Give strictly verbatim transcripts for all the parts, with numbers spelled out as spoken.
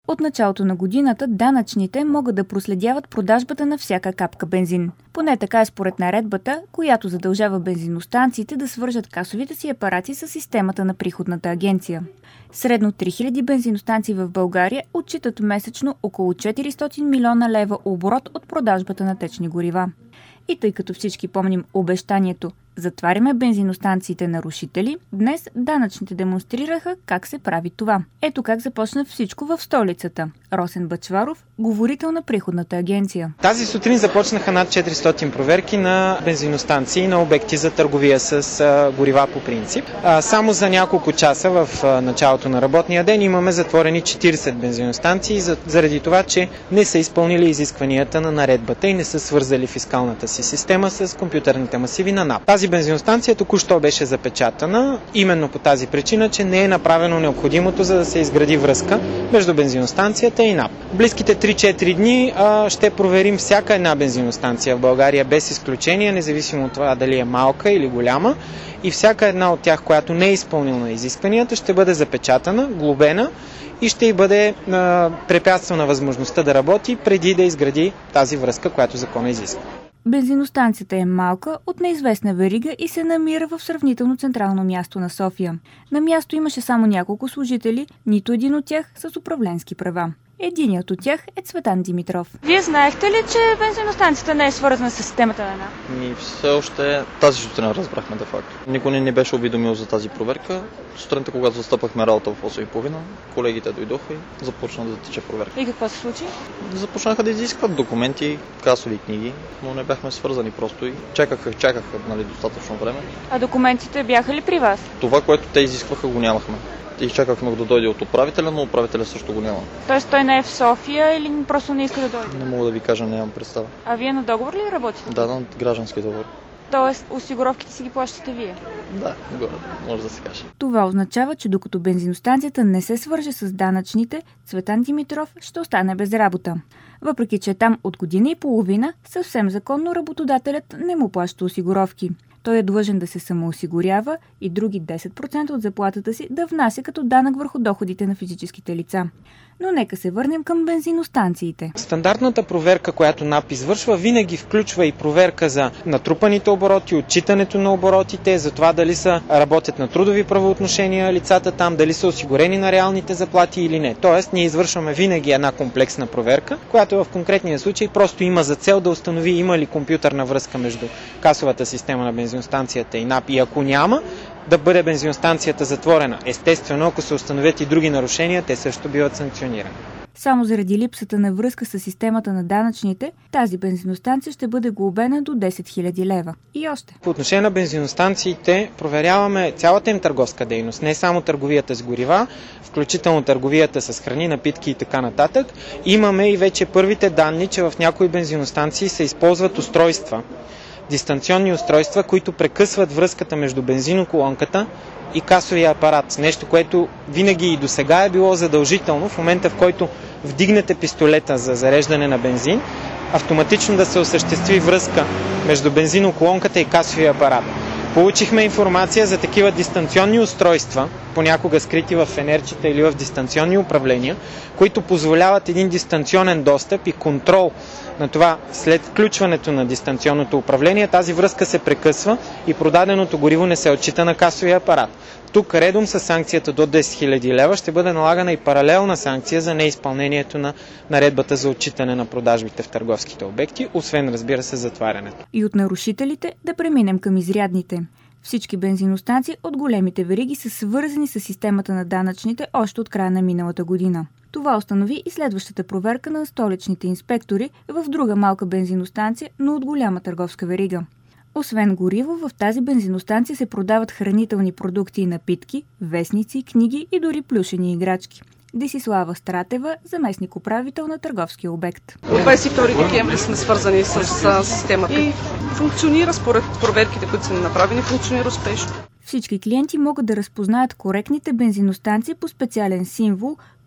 От началото на годината данъчните могат да проследяват продажбата на всяка капка бензин. Поне така е според наредбата, която задължава бензиностанциите да свържат касовите си апарати с системата на приходната агенция. Средно три хиляди бензиностанции в България отчитат месечно около четиристотин милиона лева оборот от продажбата на течни горива. И тъй като всички помним обещанието "Затваряме бензиностанциите нарушители", днес данъчните демонстрираха как се прави това. Ето как започна всичко в столицата. Росен Бъчваров, говорител на приходната агенция. Тази сутрин започнаха над четиристотин проверки на бензиностанции на обекти за търговия с а, горива по принцип. А, само за няколко часа в а, началото на работния ден имаме затворени четирийсет бензиностанции, за, заради това, че не са изпълнили изискванията на наредбата и не са свързали фискалната си система с компютърните масиви на НАП. Тази бензиностанция току-що беше запечатана, именно по тази причина, че не е направено необходимото, за да се изгради връзка между бензиностанцията и НАП. В близките три-четири дни а, ще проверим всяка една бензиностанция в България без изключение, независимо от това дали е малка или голяма, и всяка една от тях, която не е изпълнила изискванията, ще бъде запечатана, глобена и ще й бъде а, препятствана възможността да работи преди да изгради тази връзка, която закона изисква. Бензиностанцията е малка, от неизвестна верига и се намира в сравнително централно място на София. На място имаше само няколко служители, нито един от тях с управленски права. Единият от тях е Цветан Димитров. Вие знаехте ли, че бензиностанцията не е свързана с системата на НАП? Ми все още тази сутрин разбрахме де факто. Никой не ни беше уведомил за тази проверка. Сутринта, когато застъпахме работа в осем и половина, колегите дойдоха и започна да тече проверка. И какво се случи? Започнаха да изискват документи, касови книги, но не бяхме свързани просто и чакаха, чакаха нали, достатъчно време. А документите бяха ли при вас? Това, което те изискваха, го нямахме. И чакахме да дойде от управителя, но управителя също го няма. Тоест той не е в София или просто не иска да дойде? Не мога да ви кажа, нямам представа. А вие на договор ли работите? Да, на граждански договор. Тоест осигуровките си ги плащате вие? Да, горе, може да се каже. Това означава, че докато бензиностанцията не се свърже с данъчните, Цветан Димитров ще остане без работа. Въпреки че там от година и половина съвсем законно работодателят не му плаща осигуровки. Той е длъжен да се самоосигурява и други десет процента от заплатата си да внася като данък върху доходите на физическите лица. Но нека се върнем към бензиностанциите. Стандартната проверка, която НАП извършва, винаги включва и проверка за натрупаните обороти, отчитането на оборотите, за това дали са работят на трудови правоотношения лицата там, дали са осигурени на реалните заплати или не. Тоест, ние извършваме винаги една комплексна проверка, която в конкретния случай просто има за цел да установи има ли компютърна връзка между касовата система на бензиностанцията и НАП. И ако няма, да бъде бензиностанцията затворена. Естествено, ако се установят и други нарушения, те също биват санкционирани. Само заради липсата на връзка с системата на данъчните, тази бензиностанция ще бъде глобена до десет хиляди лева. И още. По отношение на бензиностанциите проверяваме цялата им търговска дейност, не само търговията с горива, включително търговията с храни, напитки и така нататък. Имаме и вече първите данни, че в някои бензиностанции се използват устройства, дистанционни устройства, които прекъсват връзката между бензиноколонката и касовия апарат. Нещо, което винаги и досега е било задължително в момента, в който вдигнете пистолета за зареждане на бензин, автоматично да се осъществи връзка между бензиноколонката и касовия апарат. Получихме информация за такива дистанционни устройства, понякога скрити в фенерчета или в дистанционни управления, които позволяват един дистанционен достъп и контрол на това след включването на дистанционното управление, тази връзка се прекъсва и продаденото гориво не се отчита на касовия апарат. Тук, редом с санкцията до десет хиляди лева, ще бъде налагана и паралелна санкция за неизпълнението на наредбата за отчитане на продажбите в търговските обекти, освен, разбира се, затварянето. И от нарушителите да преминем към изрядните. Всички бензиностанции от големите вериги са свързани с системата на данъчните още от края на миналата година. Това установи и следващата проверка на столичните инспектори в друга малка бензиностанция, но от голяма търговска верига. Освен гориво, в тази бензиностанция се продават хранителни продукти и напитки, вестници, книги и дори плюшени играчки. Десислава Стратева, заместник-управител на търговския обект. От двадесет и втори декември сме свързани с системата и функционира според проверките, които са направени, функционира успешно. Всички клиенти могат да разпознаят коректните бензиностанции по специален символ,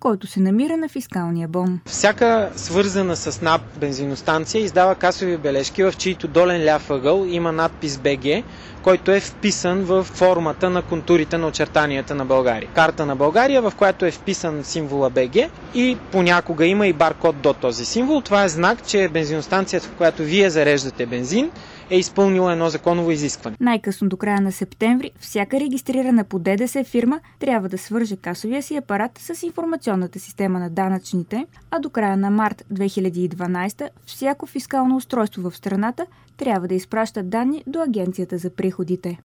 който се намира на фискалния бон. Всяка свързана с НАП бензиностанция издава касови бележки, в чийто долен ляв ъгъл има надпис Б Г, който е вписан в формата на контурите на очертанията на България. Карта на България, в която е вписан символа Б Г и понякога има и баркод до този символ. Това е знак, че бензиностанцията, в която вие зареждате бензин, е изпълнила едно законово изискване. Най-късно до края на септември всяка регистрирана по Д Д С фирма трябва да свърже касовия си апарат с информационната система на данъчните, а до края на март две хиляди и дванадесета всяко фискално устройство в страната трябва да изпраща данни до Агенцията за приходите.